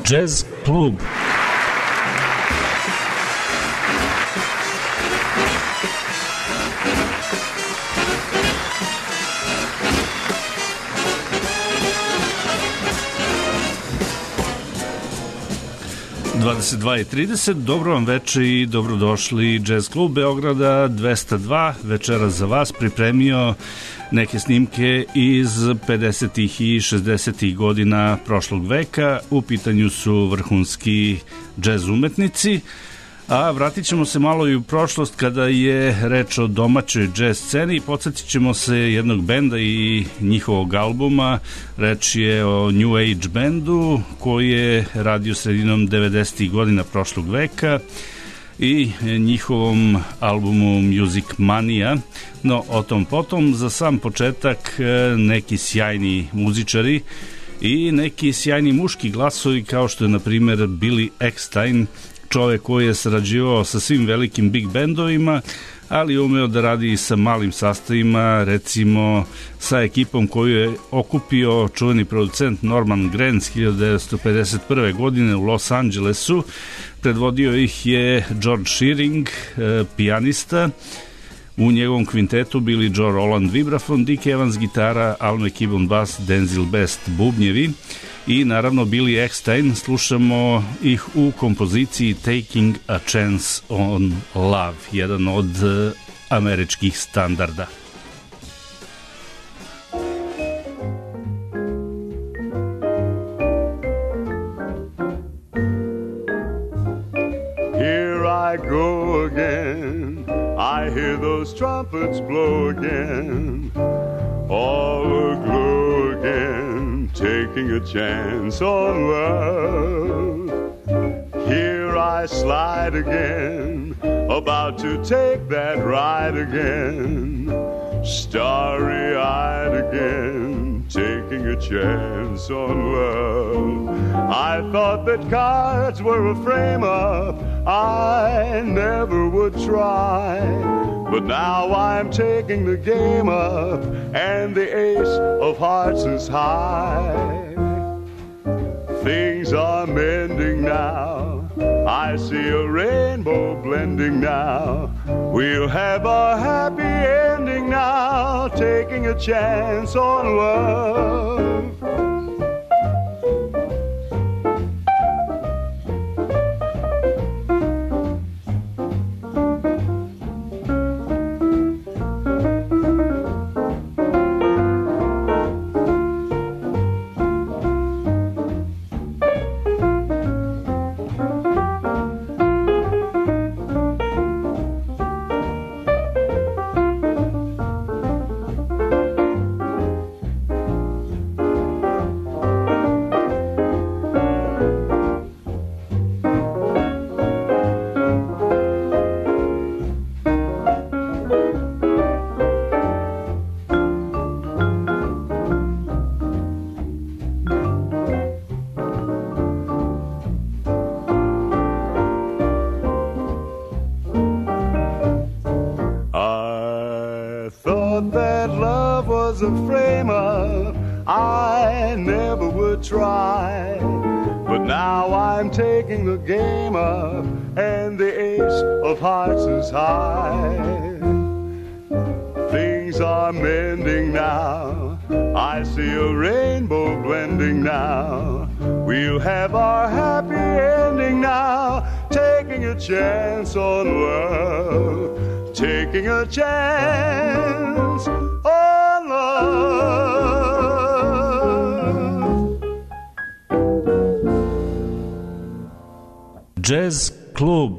Jazz klub. Dvadeset 2:30, dobro vam veče i dobrodošli. Jazz klub Beograda 202 večera za vas pripremio neke snimke iz 50. i 60. godina prošlog veka. U pitanju su vrhunski džez umetnici, a vratit ćemo se malo i u prošlost kada je reč o domaćoj džez sceni. Podsjetit ćemo se jednog benda i njihovog albuma. Reč je o New Age bendu koji je radio sredinom 90. godina prošlog veka i njihovom albumu Music Mania. No, o tom potom. Za sam početak neki sjajni muzičari i neki sjajni muški glasovi, kao što je na primer Billy Eckstine, čovek koji je sarađivao sa svim velikim big bendovima, ali umeo da radi i sa malim sastavima, recimo sa ekipom koju je okupio čuveni producent Norman Granz 1951. godine u Los Angelesu. Predvodio ih je George Shearing, pijanista. U njegovom kvintetu bili Joe Roland vibrafon, Dick Evans gitara, Al McKibbon bas, Denzil Best bubnjevi i naravno Billy Eckstine. Slušamo ih u kompoziciji Taking a Chance on Love, jedan od američkih standarda. Here I go again, I hear those trumpets blow again, all aglow again, taking a chance on love. Here I slide again, about to take that ride again, starry-eyed again, taking a chance on love. I thought that cards were a frame-up I never would try, but now I'm taking the game up, and the ace of hearts is high. Things are mending now, I see a rainbow blending now. We'll have a happy ending now, taking a chance on love. Things are mending now, I see a rainbow blending now. We'll have our happy ending now, taking a chance on love, taking a chance on love. Jazz klub.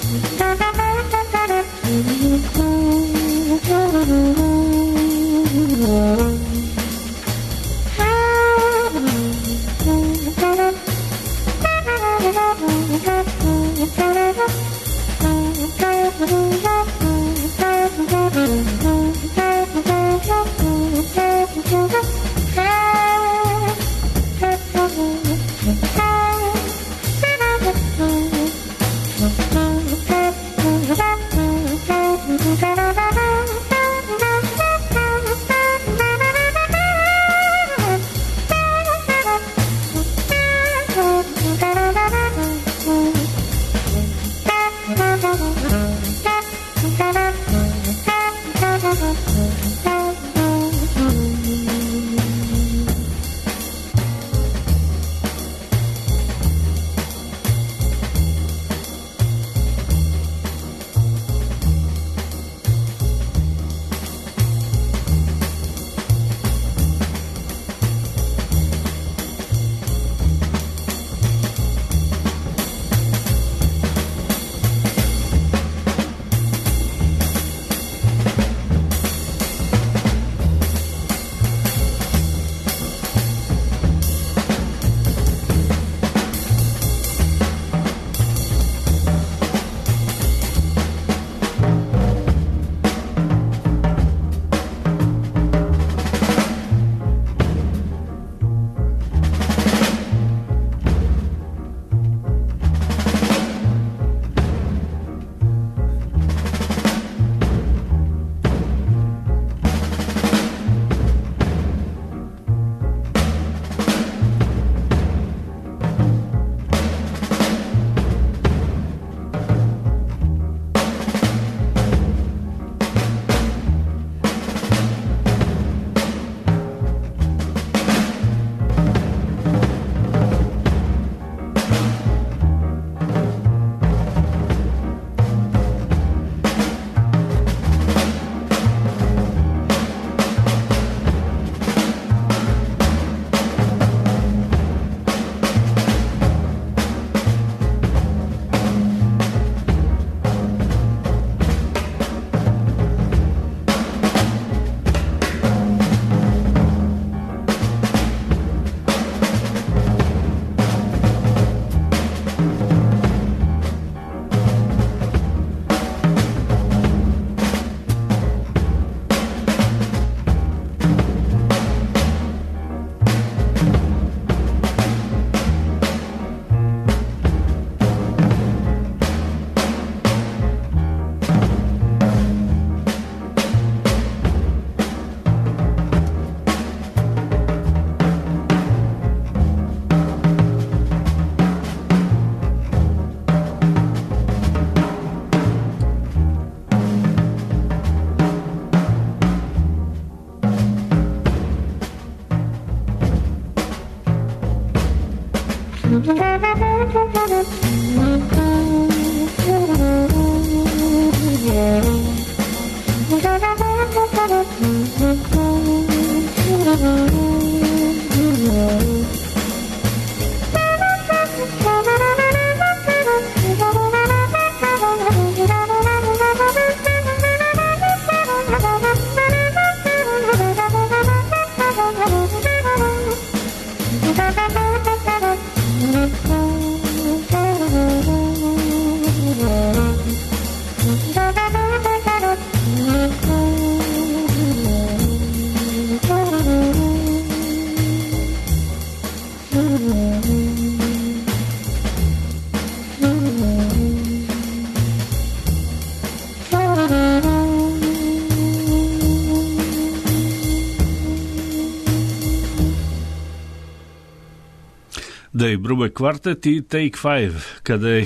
Dave Brubeck kvartet i Take Five. Kada je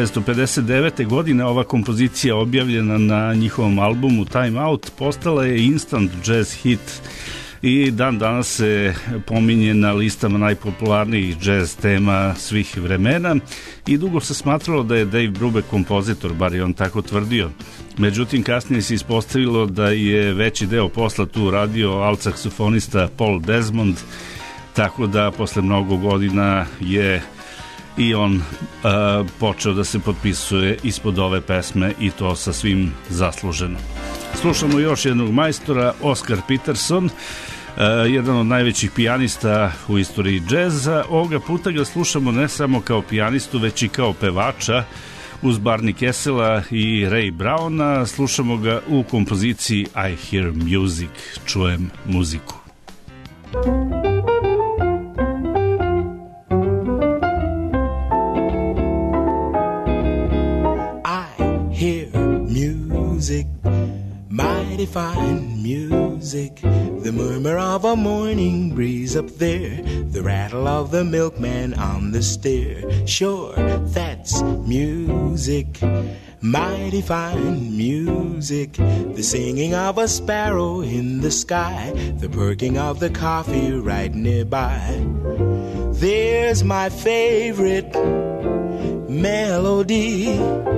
1959. godine ova kompozicija objavljena na njihovom albumu Time Out, postala je instant jazz hit i dan danas se pominje na listama najpopularnijih jazz tema svih vremena i dugo se smatralo da je Dave Brubeck kompozitor, bar je on tako tvrdio. Međutim, kasnije se ispostavilo da je veći deo posla tu radio alt-saksofonista Paul Desmond, tako da posle mnogo godina je i on počeo da se potpisuje ispod ove pesme i to sa svim zasluženo. Slušamo još jednog majstora, Oscar Peterson, jedan od najvećih pijanista u istoriji džeza. Ovoga puta ga slušamo ne samo kao pijanistu, već i kao pevača uz Barney Kessela i Ray Browna. Slušamo ga u kompoziciji I Hear Music, čujem muziku. I hear music, mighty fine music, the murmur of a morning breeze up there, the rattle of the milkman on the stair. Sure, that's music, mighty fine music, the singing of a sparrow in the sky, the perking of the coffee right nearby. There's my favorite melody,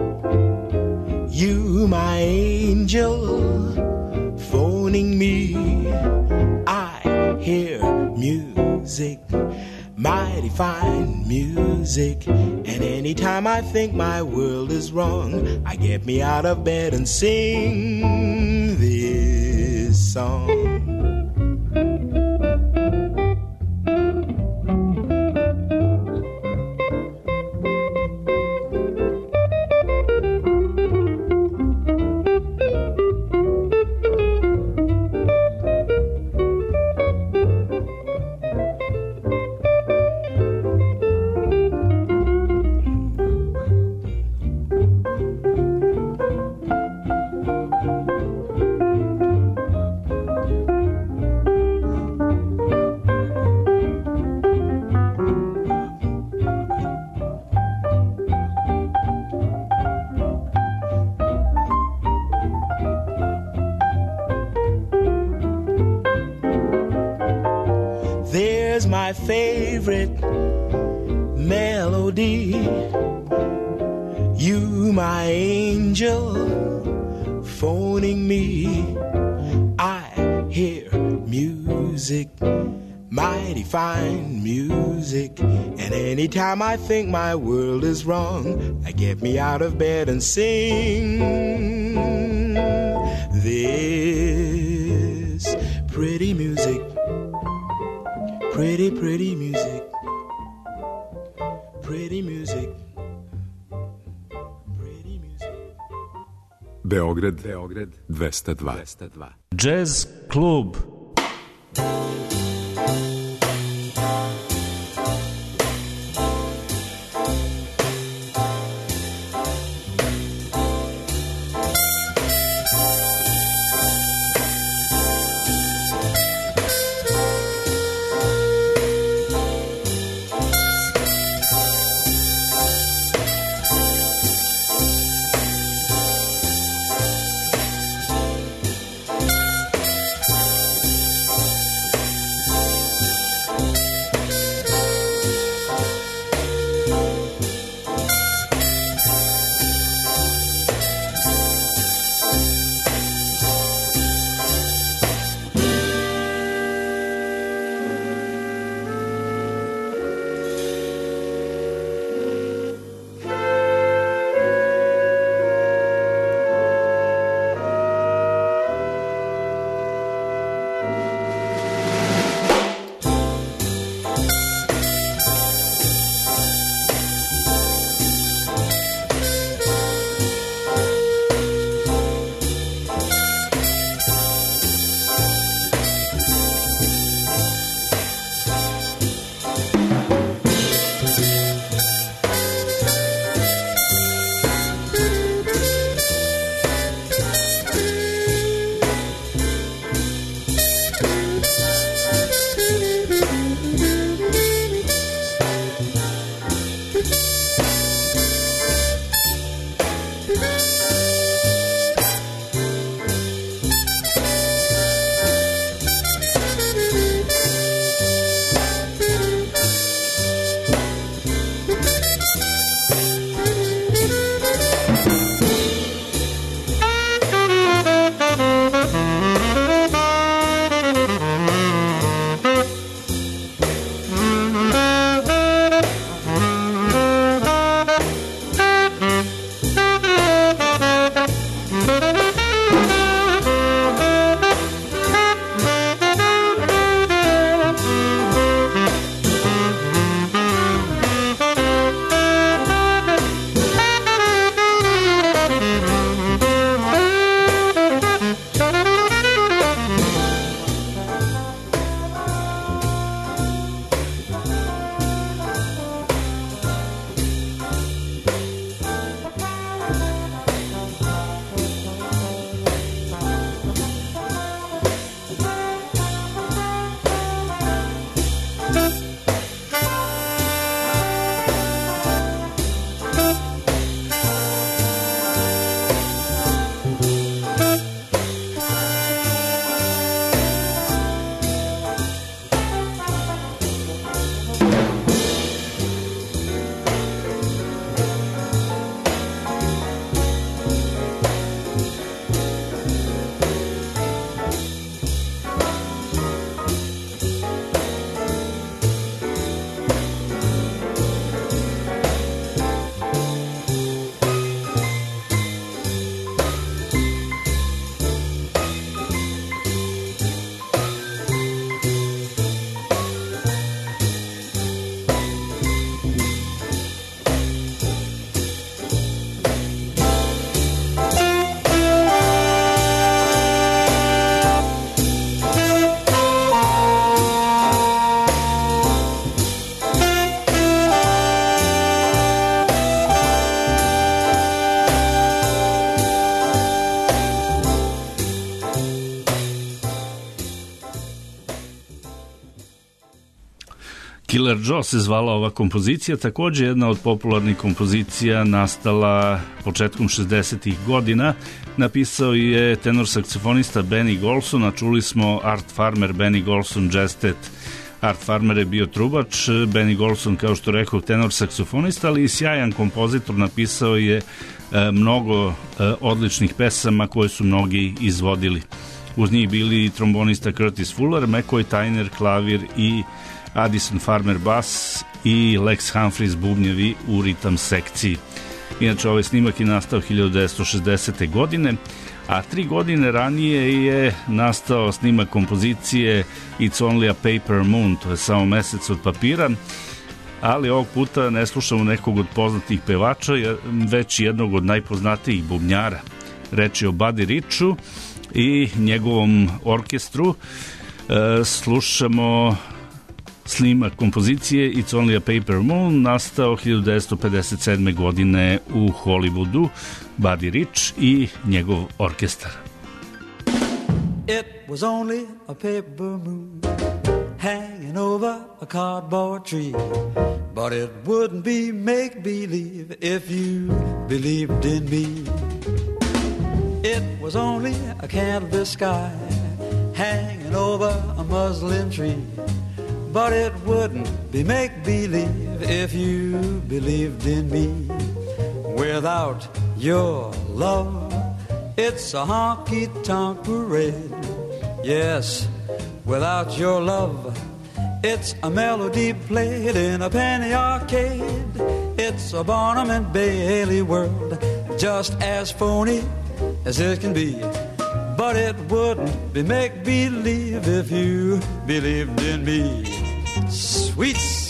you my angel phoning me. I hear music, mighty fine music, and anytime I think my world is wrong, I get me out of bed and sing this song. My favorite melody, you my angel phoning me. I hear music, mighty fine music, and anytime I think my world is wrong, I get me out of bed and sing this pretty music. Pretty, pretty music, pretty music, pretty music. Beograd 202. Jazz klub. Killer Joe se zvala ova kompozicija, također jedna od popularnih kompozicija nastala početkom 60-ih godina. Napisao je tenor saksofonista Benny Golson, a čuli smo Art Farmer, Benny Golson, Jazz-Tet. Art Farmer je bio trubač, Benny Golson, kao što rekao, tenor saksofonista, ali i sjajan kompozitor, napisao je mnogo odličnih pesama koje su mnogi izvodili. Uz njih bili trombonista Curtis Fuller, McCoy Tyner, klavir i Addison Farmer bas i Lex Humphries bubnjevi u ritam sekciji. Inače, ovaj snimak je nastao 1960. godine, a 3 godine ranije je nastao snimak kompozicije It's Only a Paper Moon, to je samo mesec od papira, ali ovog puta ne slušamo nekog od poznatih pevača, već jednog od najpoznatijih bubnjara. Reč je o Buddy Richu i njegovom orkestru. Slušamo snimak kompozicije It's Only a Paper Moon, nastao 1957. godine u Hollywoodu, Buddy Rich i njegov orkestar. It was only a paper moon hanging over a cardboard tree, but it wouldn't be make-believe if you believed in me. It was only a canvas sky hanging over a muslin tree, but it wouldn't be make-believe if you believed in me. Without your love, it's a honky-tonk parade. Yes, without your love, it's a melody played in a penny arcade. It's a Barnum and Bailey world, just as phony as it can be. But it wouldn't be make-believe if you believed in me. Sweets.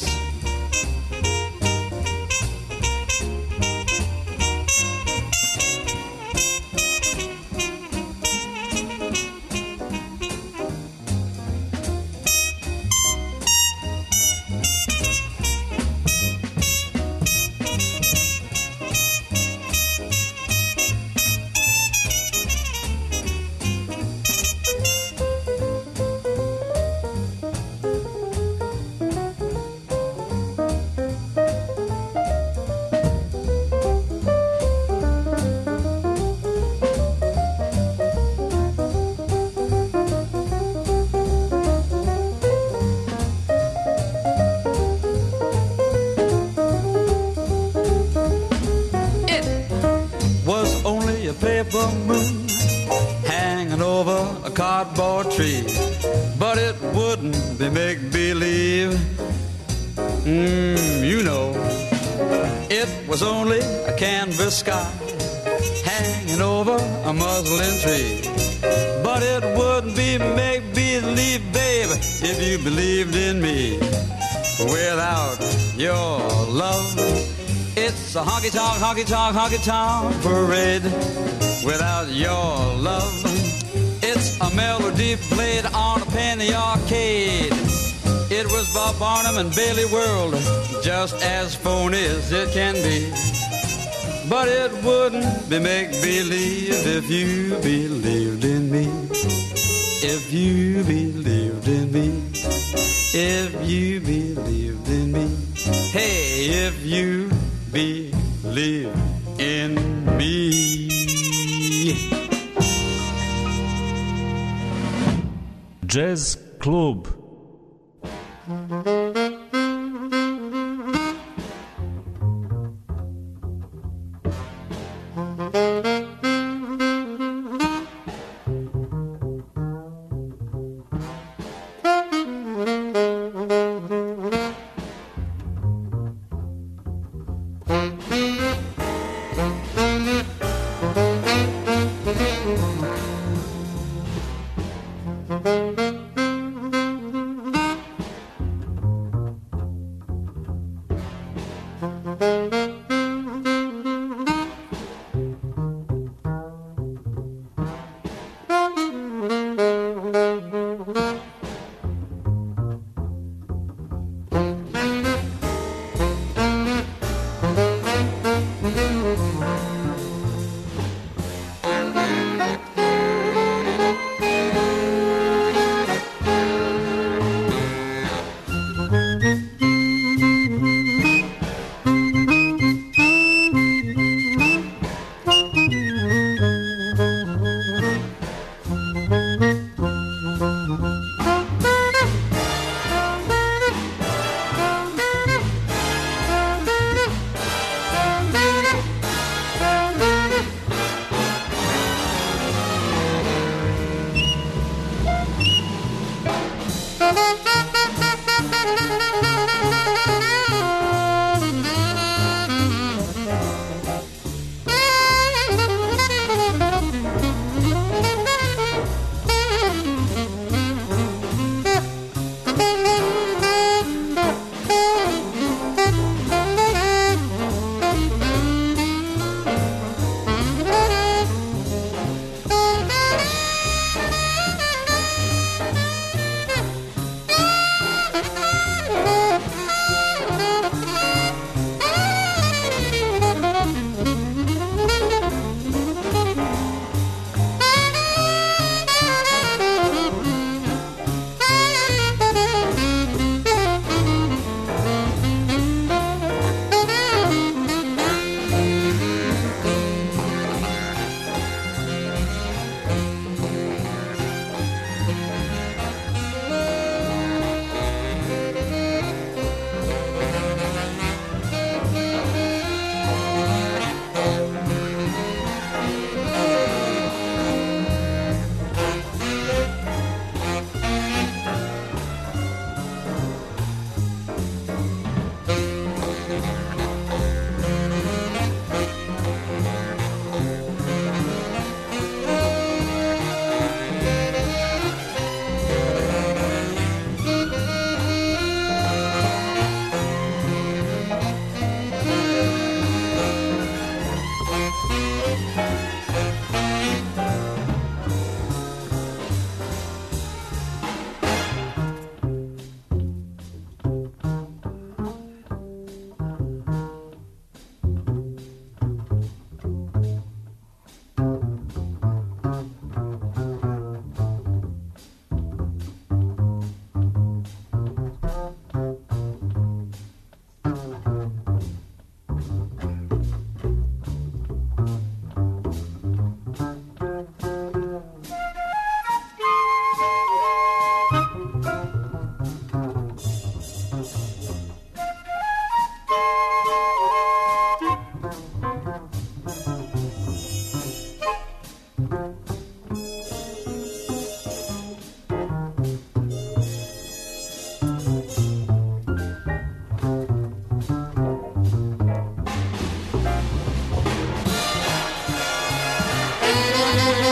Paper moon hanging over a cardboard tree, but it wouldn't be make-believe. You know, it was only a canvas sky hanging over a muslin tree, but it wouldn't be make-believe, babe, if you believed in me. Without your love, it's a honky-tonk, honky-tonk, honky-tonk parade. Without your love, it's a melody played on a penny arcade. It was Bob Barnum and Bailey world, just as phony as it can be. But it wouldn't be make-believe if you believed in me. If you believed in me. If you believed in me. Hey, if you believe in me. Jazz Klub.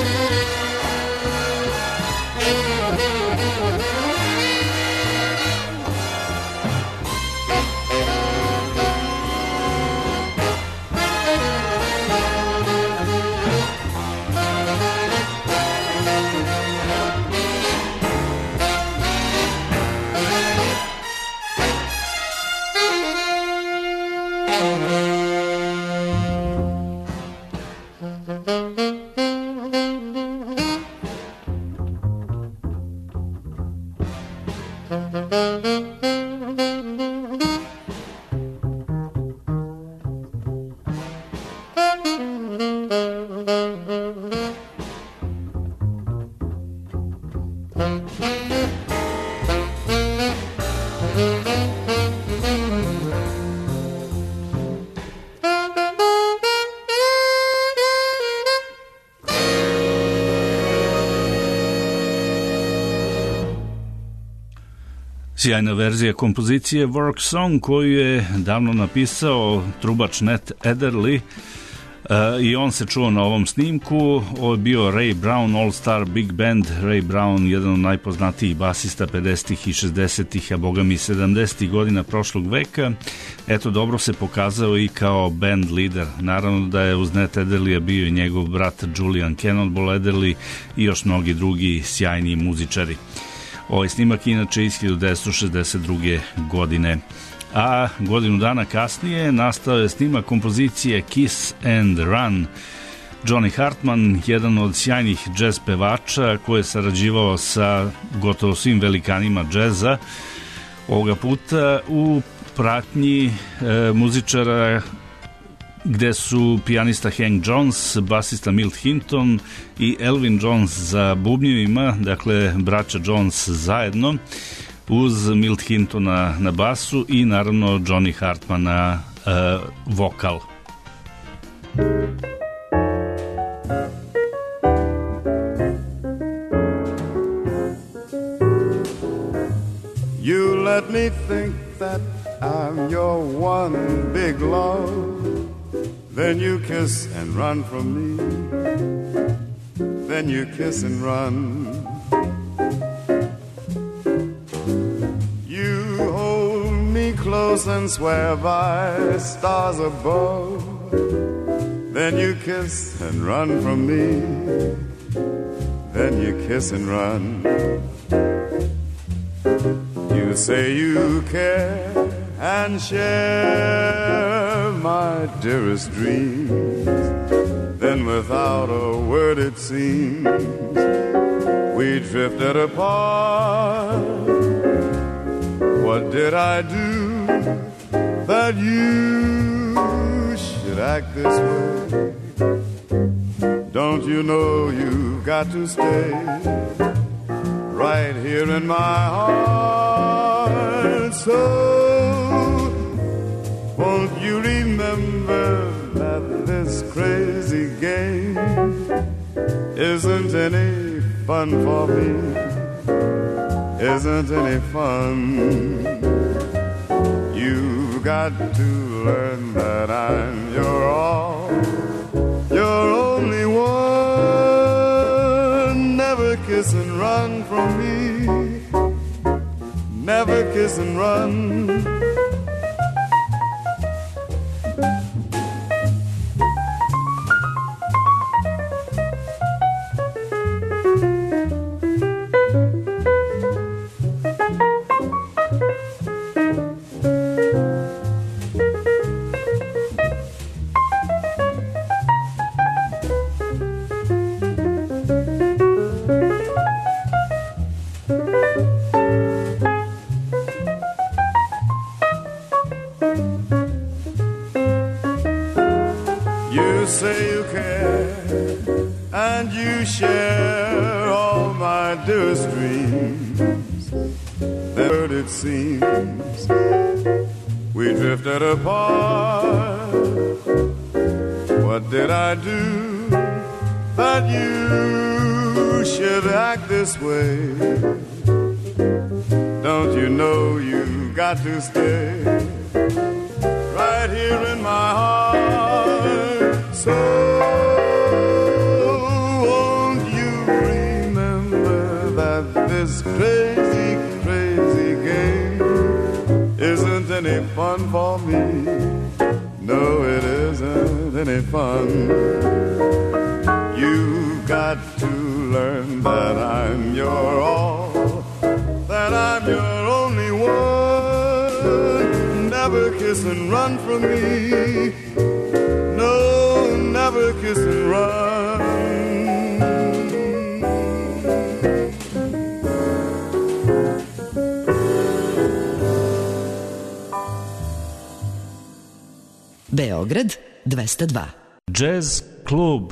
Sjajna verzija kompozicije Work Song koju je davno napisao trubač Nat Adderley i on se čuo na ovom snimku. Ovo je bio Ray Brown All Star Big Band. Ray Brown, jedan od najpoznatijih basista 50. i 60. a boga mi 70. godina prošlog veka. Eto, dobro se pokazao i kao band leader. Naravno da je uz Nat Adderleya bio i njegov brat Julian Cannonball Adderley i još mnogi drugi sjajni muzičari. Ovaj snimak inače iz 1962. godine. A godinu dana kasnije nastao je snimak kompozicije Kiss and Run. Johnny Hartman, jedan od sjajnih džez pevača koji je sarađivao sa gotovo svim velikanima džeza, ovoga puta u pratnji muzičara gde su pijanista Hank Jones, basista Milt Hinton i Elvin Jones za bubnjevima, dakle braća Jones zajedno, uz Milt Hintona na basu i naravno Johnny Hartman na vokal. You let me think that I'm your one big love. Then you kiss and run from me. Then you kiss and run. You hold me close and swear by stars above. Then you kiss and run from me. Then you kiss and run. You say you care and share my dearest dreams. Then without a word it seems we drifted apart. What did I do that you should act this way? Don't you know you've got to stay right here in my heart? So won't you remember that this crazy game isn't any fun for me? Isn't any fun? You've got to learn that I'm your all, your only one. Never kiss and run from me. Never kiss and run. Apart. What did I do that you should act this way? Don't you know you've got to stay right here in my heart? So won't any fun. You've got to learn that I'm your all, that I'm your only one. Never kiss and run from me. No, never kiss and run. Beograd 202. Jazz klub.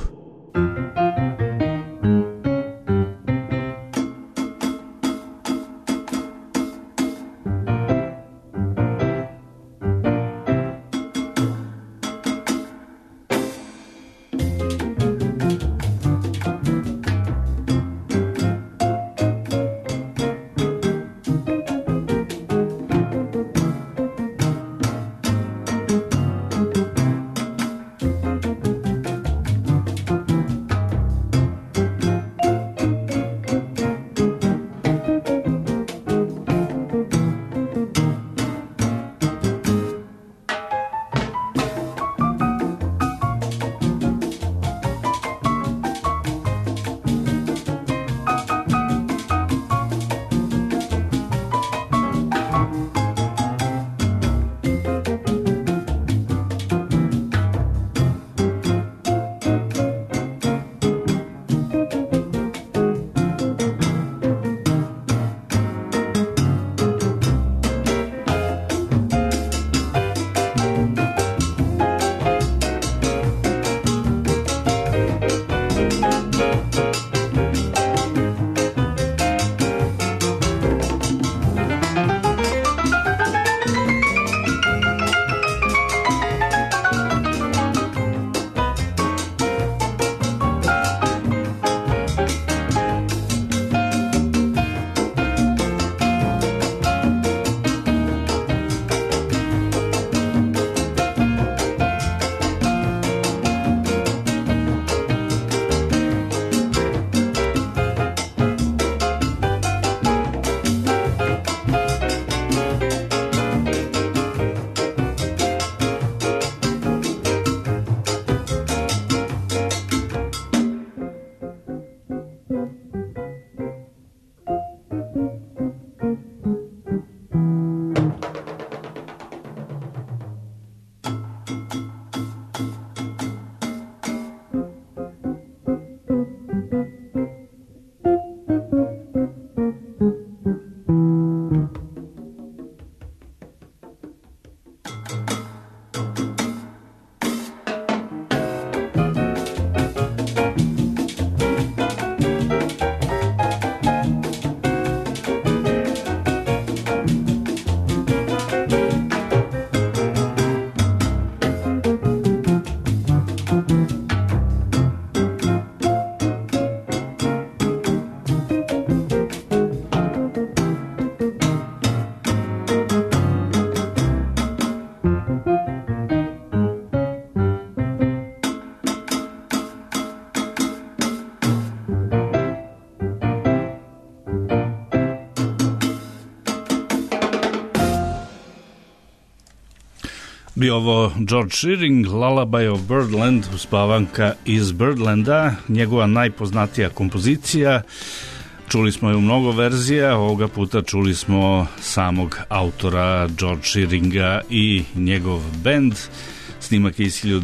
Bio ovo George Shearing, Lullaby of Birdland, uspavanka iz Birdlanda, njegova najpoznatija kompozicija. Čuli smo je u mnogo verzija, ovoga puta čuli smo samog autora George Shearinga i njegov bend. Snimak je iz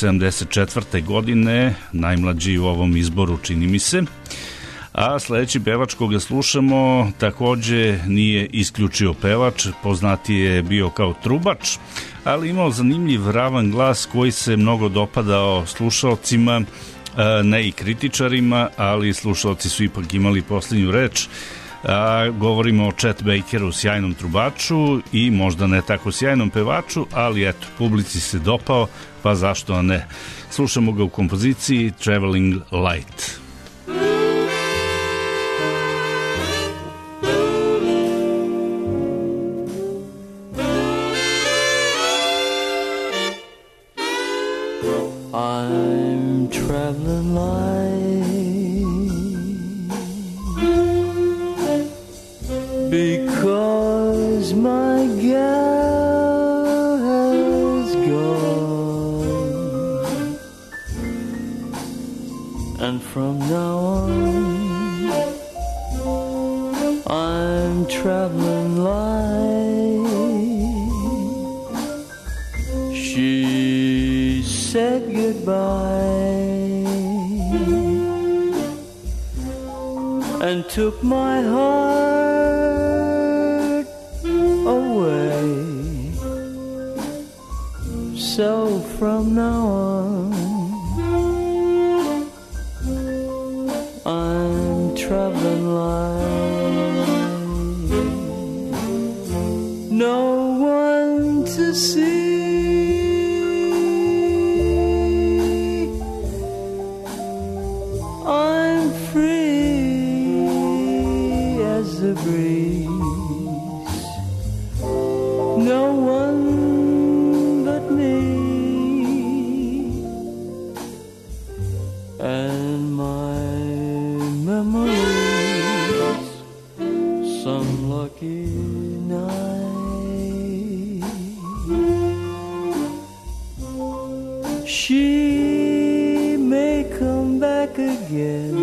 1974. godine, najmlađi u ovom izboru, čini mi se. A sledeći pevač koga slušamo takođe nije isključio pevač, poznatiji je bio kao trubač, ali imao zanimljiv ravan glas koji se mnogo dopadao slušalcima, ne i kritičarima, ali slušalci su ipak imali poslednju reč. Govorimo o Chet Bakeru, sjajnom trubaču i možda ne tako sjajnom pevaču, ali eto, publici se dopao, pa zašto ne. Slušamo ga u kompoziciji Traveling Light. I'm traveling light because my gal has gone from now on, I'm traveling light. She said goodbye and took my heart away. So from now on, I'm traveling light. No one to see. I'm free as the breeze. No one but me. And my memories, some lucky night, she may come back again,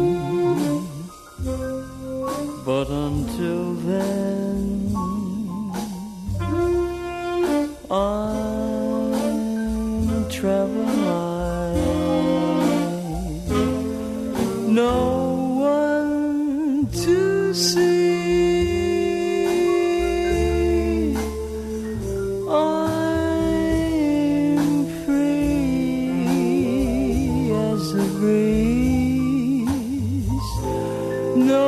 but until then, I'm traveling light. No one to see. I'm free as the breeze. No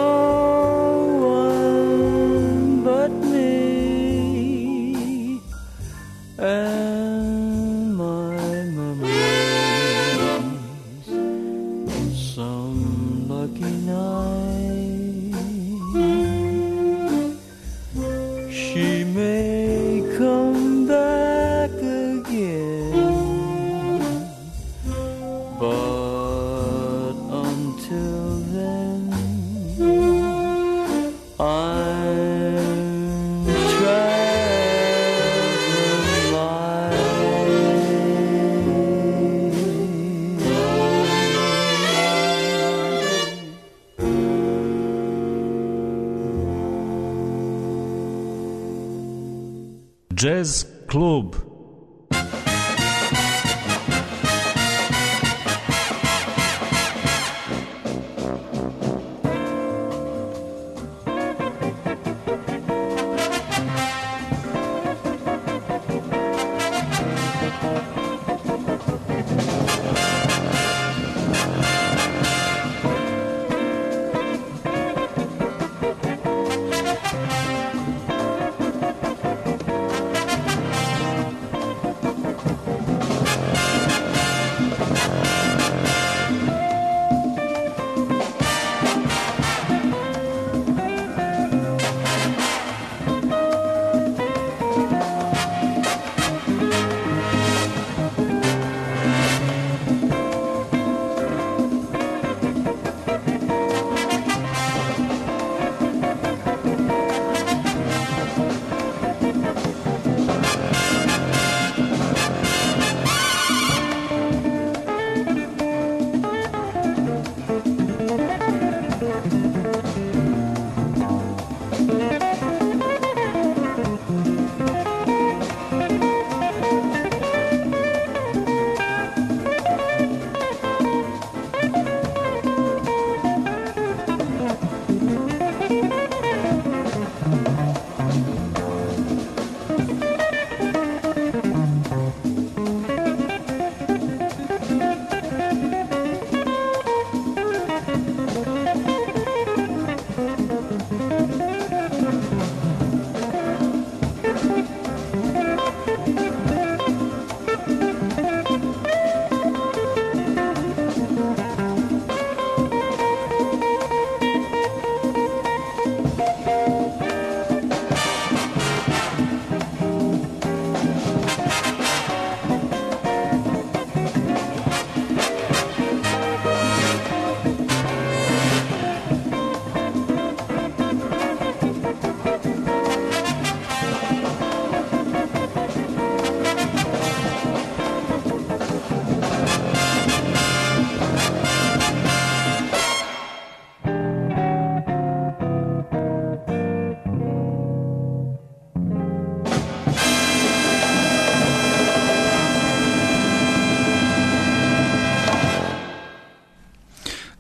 one but me and my memories. Some lucky night, she may come back again, but until then, I'm traveling light. Jazz klub.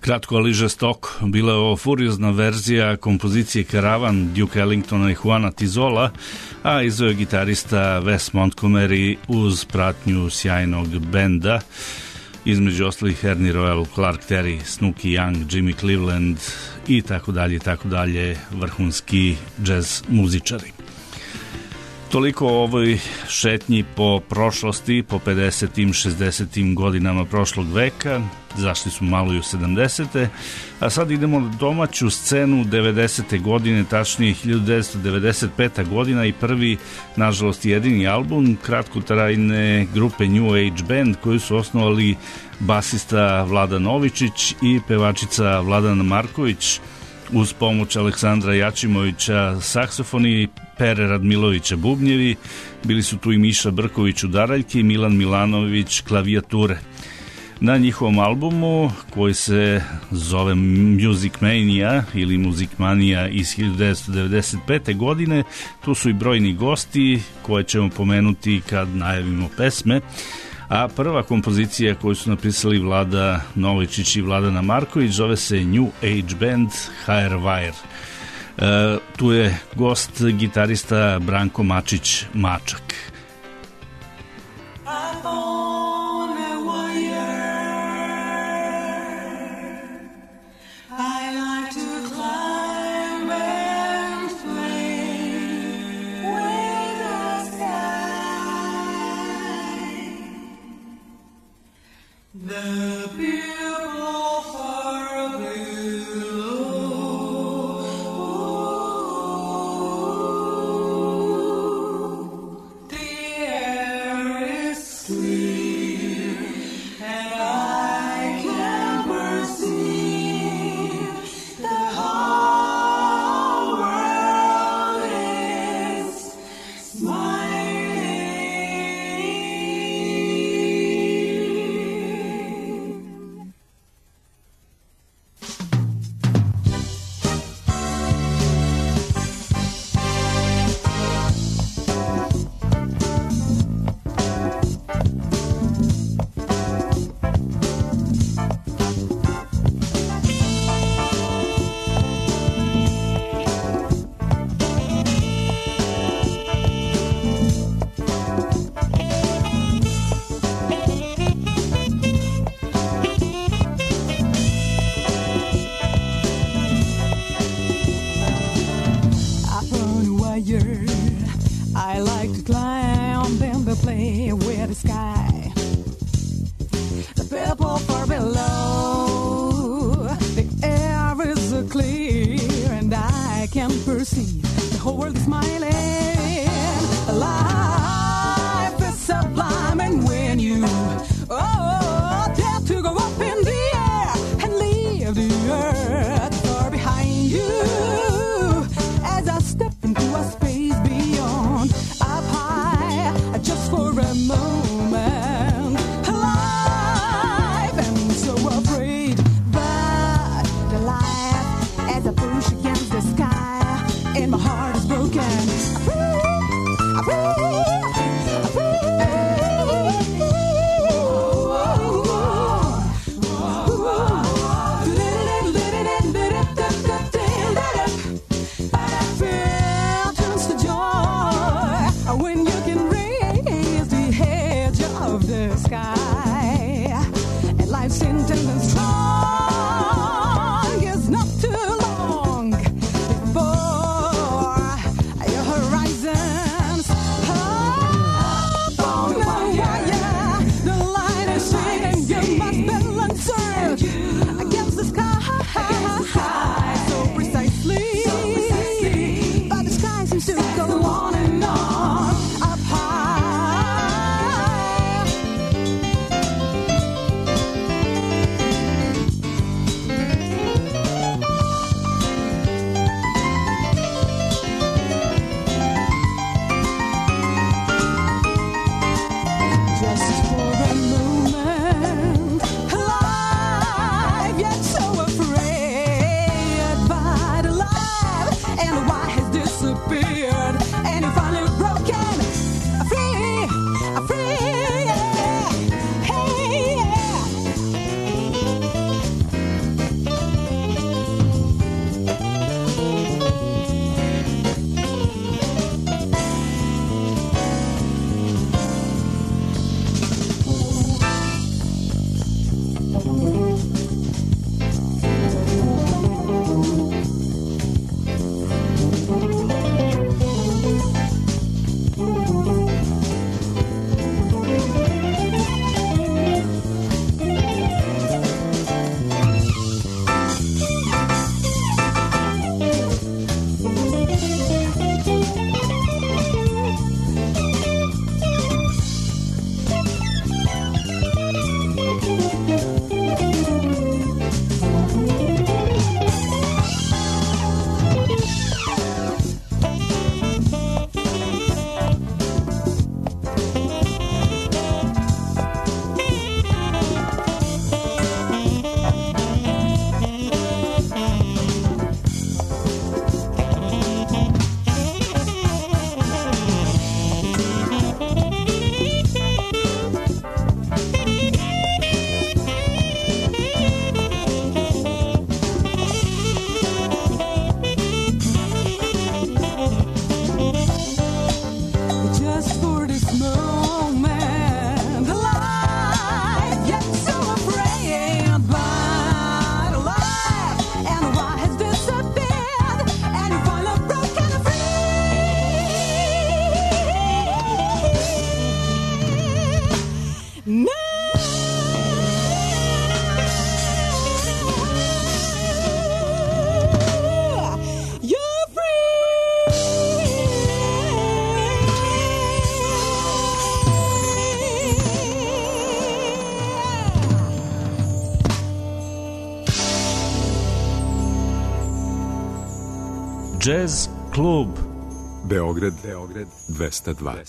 Kratko, ali žestoko. Bila je ovo furiozna verzija kompozicije Karavan Duke Ellingtona i Juana Tizola, a izveo je gitarista Wes Montgomery uz pratnju sjajnog benda, između ostalih Ernie Royal, Clark Terry, Snooky Young, Jimmy Cleveland i tako dalje, vrhunski džez muzičari. Toliko o ovoj šetnji po prošlosti, po 50. 60. godinama prošlog veka, zašli smo malo i u 70. A sad idemo na domaću scenu 90. godine, tačnije 1995. godina i prvi, nažalost jedini album kratkotrajne grupe New Age Band koju su osnovali basista Vlada Novičić i pevačica Vladana Marković uz pomoć Aleksandra Jačimovića saksofoni, Pere Radmilovića bubnjevi, bili su tu i Miša Brković udaraljke i Milan Milanović klavijature. Na njihovom albumu koji se zove Music Mania ili Music Mania iz 1995. godine, tu su i brojni gosti koje ćemo pomenuti kad najavimo pesme. A prva kompozicija koju su napisali Vlada Novičić i Vladana Marković zove se New Age Band Hairwire. Tu je gost gitarista Branko Mačić-Mačak. The people far below, the air is clear, and I can perceive the whole world is smiling. I like to climb and play with the sky. The people far below, the air is clear, and I can perceive the whole world is smiling. Life is sublime, and when you dare to go up in the air and leave the earth far behind you, as I step into a space beyond, up high, just for a moment, alive and so afraid, but alive as I push against the sky, and my heart is broken. Jazz klub Beograd 202.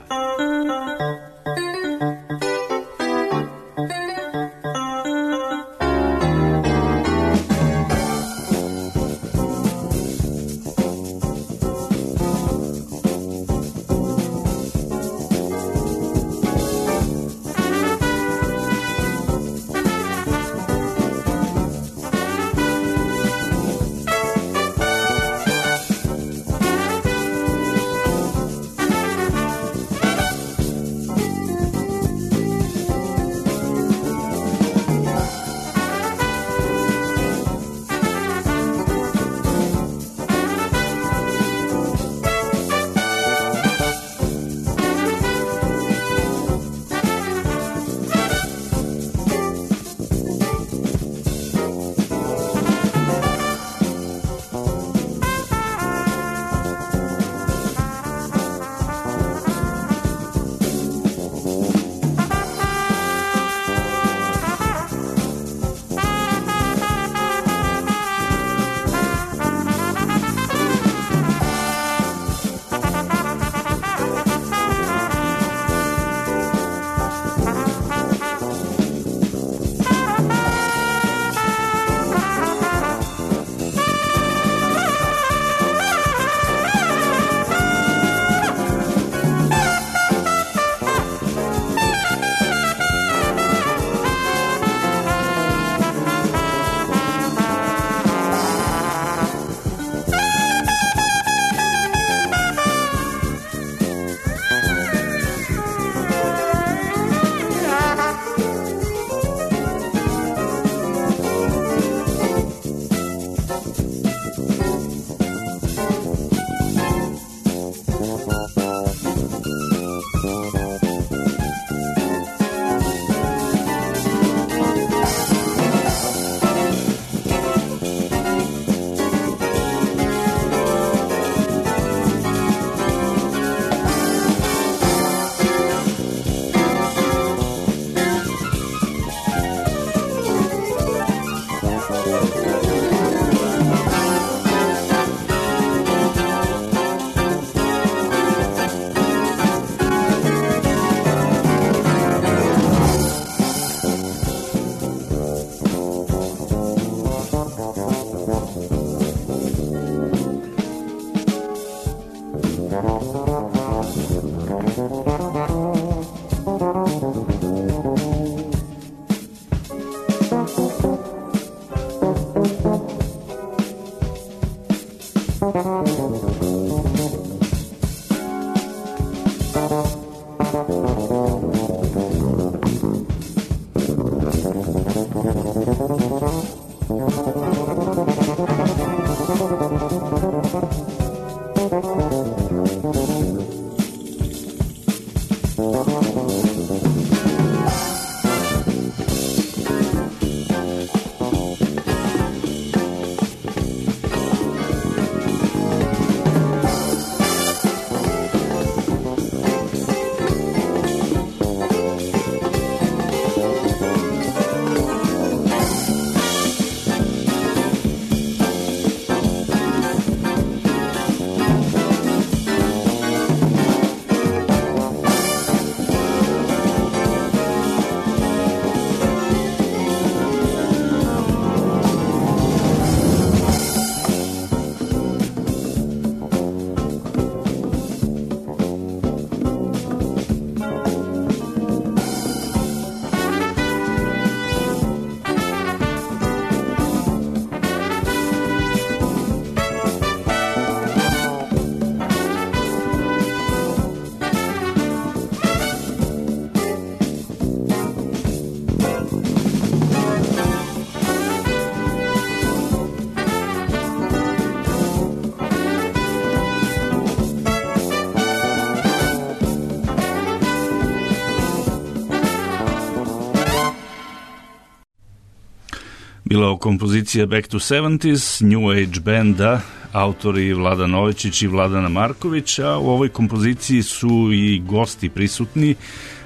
Bila kompozicija Back to 70s, New Age benda, autori Vlada Novičić i Vladana Marković, a u ovoj kompoziciji su i gosti prisutni.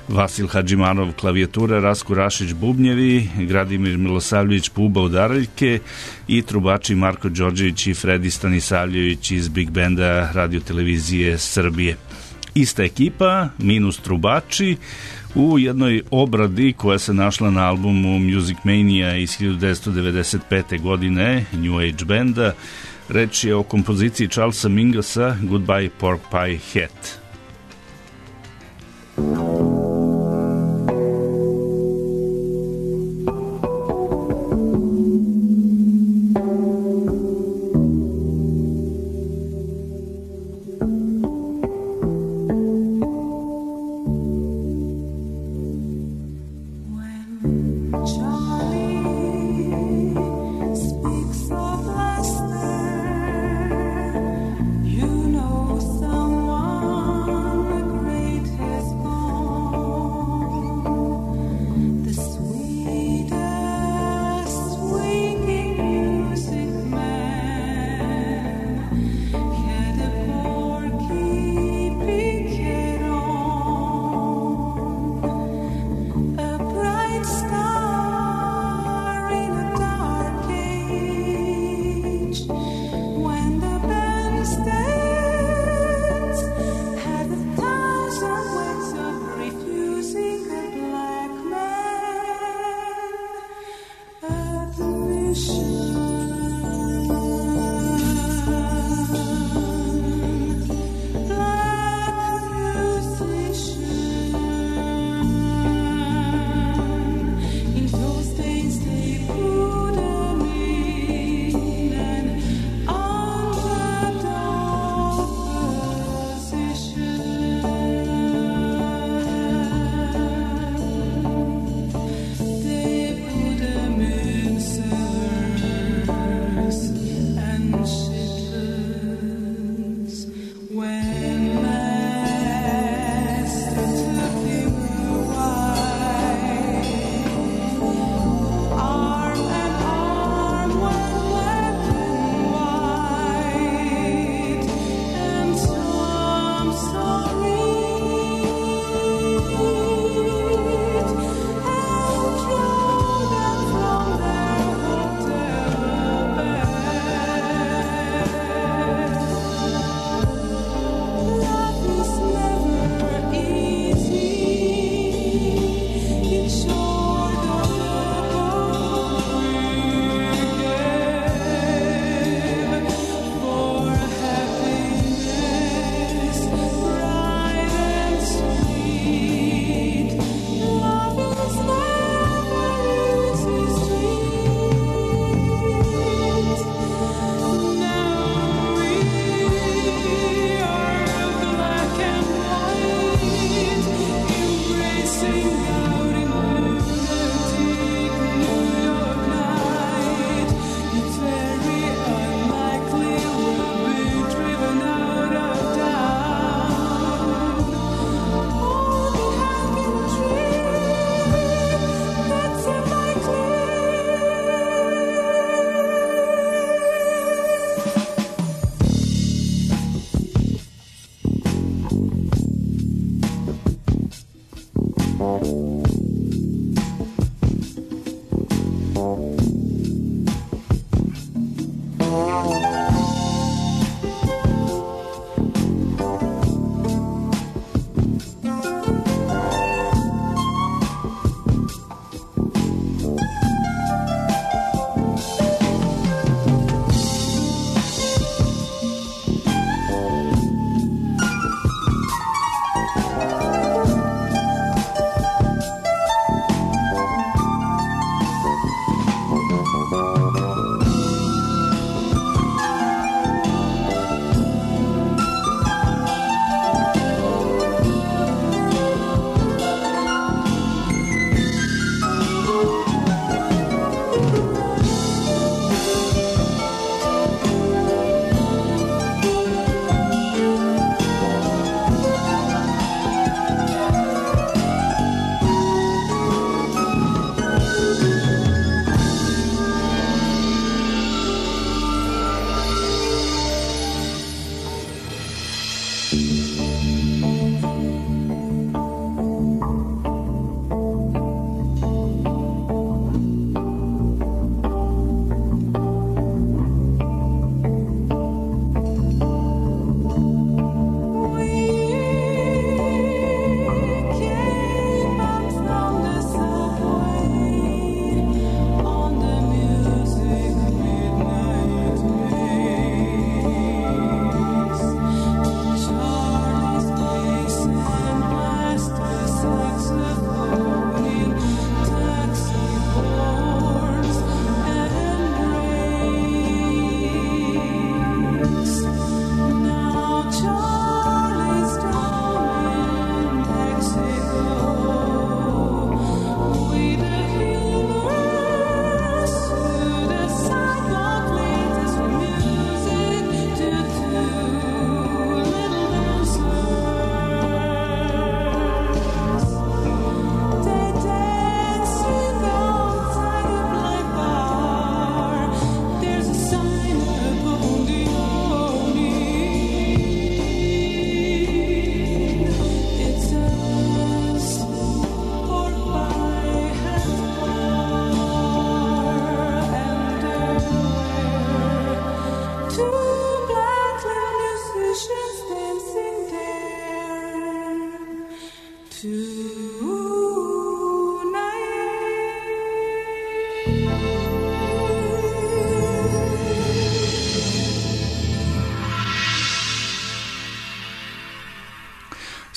Vasil Hadžimanov klavijatura, Rasko Rašić bubnjevi, Gradimir Milosavljević puba udaraljke i trubači Marko Đorđević i Fredi Stanisavljević iz Big Benda Radio-televizije Srbije. Ista ekipa, minus trubači, u jednoj obradi koja se našla na albumu Music Mania iz 1995. godine New Age benda. Reč je o kompoziciji Charlesa Mingasa Goodbye Pork Pie Hat.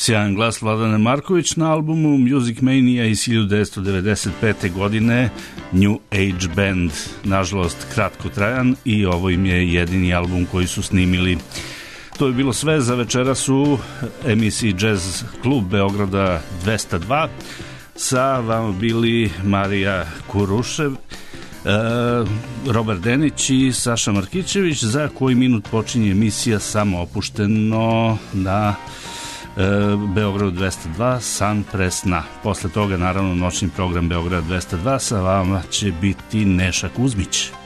Sjajan glas Vladane Marković na albumu Music Mania iz 1995. godine, New Age Band. Nažalost, kratko trajan i ovo im je jedini album koji su snimili. To je bilo sve za večeras u emisiji Jazz Klub Beograda 202. Sa vama bili Marija Kurušev, Robert Denić i Saša Markićević. Za koji minut počinje emisija Samo opušteno na Beograd 202 San Presna. Posle toga naravno noćni program Beograd 202, sa vama će biti Neša Kuzmić.